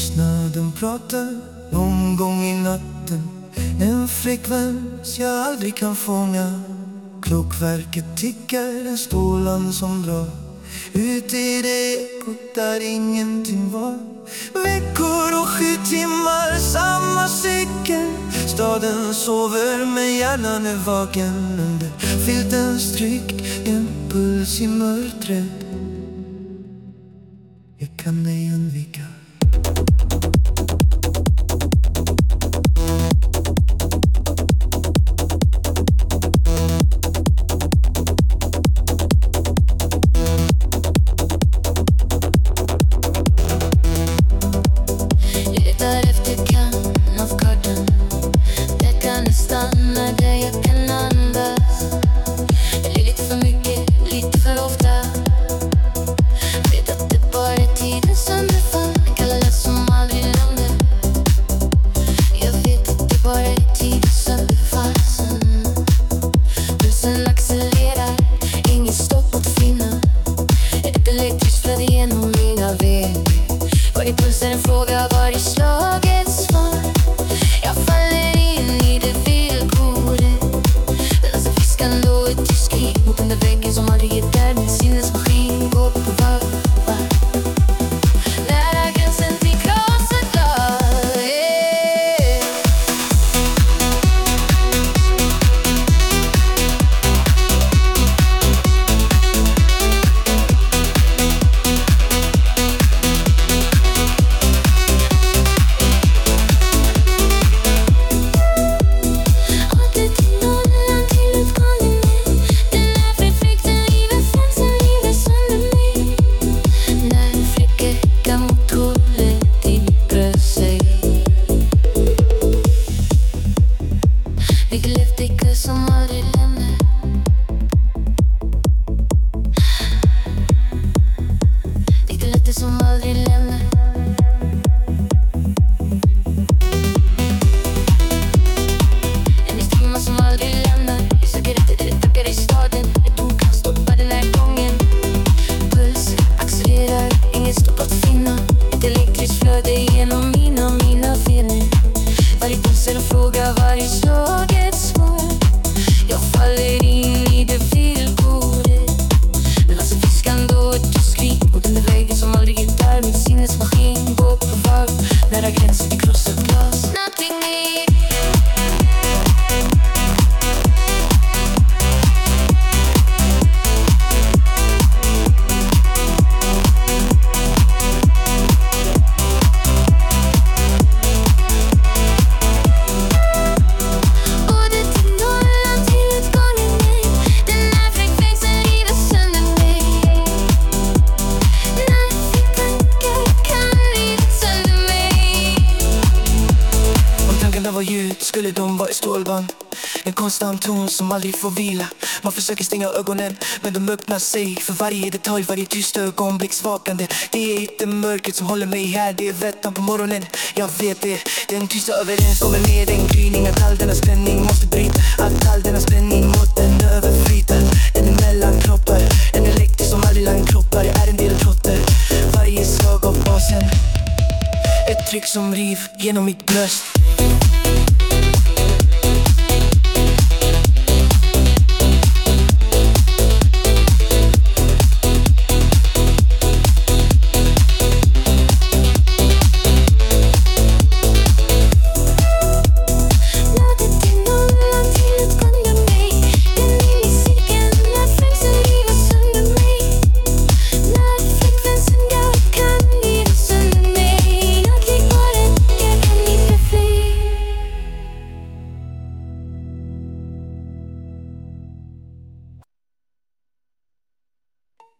Tystnaden pratar någon gång i natten, en frekvens jag aldrig kan fånga. Klockverket tickar, en stålan som drar ut i det ekot där ingenting var. Veckor och 7 timmar, samma cykel. Staden sover men hjärnan är vaken under filtens tryck. En puls i mörkret jag kan ej undvika. Stanna där jag kan andas. Det är lite för mycket, lite för ofta. Vet att det bara är tiden som befann. Kallas som aldrig lämnar. Jag vet att det bara är tiden som befann. Pulsen accelererar, inget stopp att finna. Ett elektriskt flöde genom mina ben. Varje puls är en fråga, varje slag är ett svar. Jag faller in i det villkoret. Men alltså fiskan låg ett tyst skrik mot den där väggen som aldrig är där. Min sinnesmaskin går på varv. Nära gränsen till glasögon. Som aldrig lämnar. Det är löfte som aldrig lämnar. En historia som aldrig lämnar. Jag söker efter det, tackar i staden. Ett ord kan stoppa den här gången. Puls accelererar, inget stopp att finna. Ett elektriskt flöde genom mina vener. Varje puls är en fråga, varje slag är ett svar. Jag faller in i det villkoret. Men alltså fiskan då ett tyst skrik mot den där väggen som aldrig är där. Min sinnesmaskin går på varv. Nära gränsen till krossat glas. Nothing need. Skulle de vara i stålband, en konstant ton som aldrig får vila. Man försöker stänga ögonen, men de öppnar sig för varje detalj, varje tyst ögonblicksvakande. Det är inte mörkret som håller mig här, det är vättan på morgonen. Jag vet det, den tysta överenskommer med en gryning. Att all denna spänning måste bryta, att all denna spänning mot den överflyter. Den är mellan kroppar, en elektrisk som aldrig landkroppar. Jag är en del trotter, varje slag av basen. Ett tryck som riv genom mitt bröst.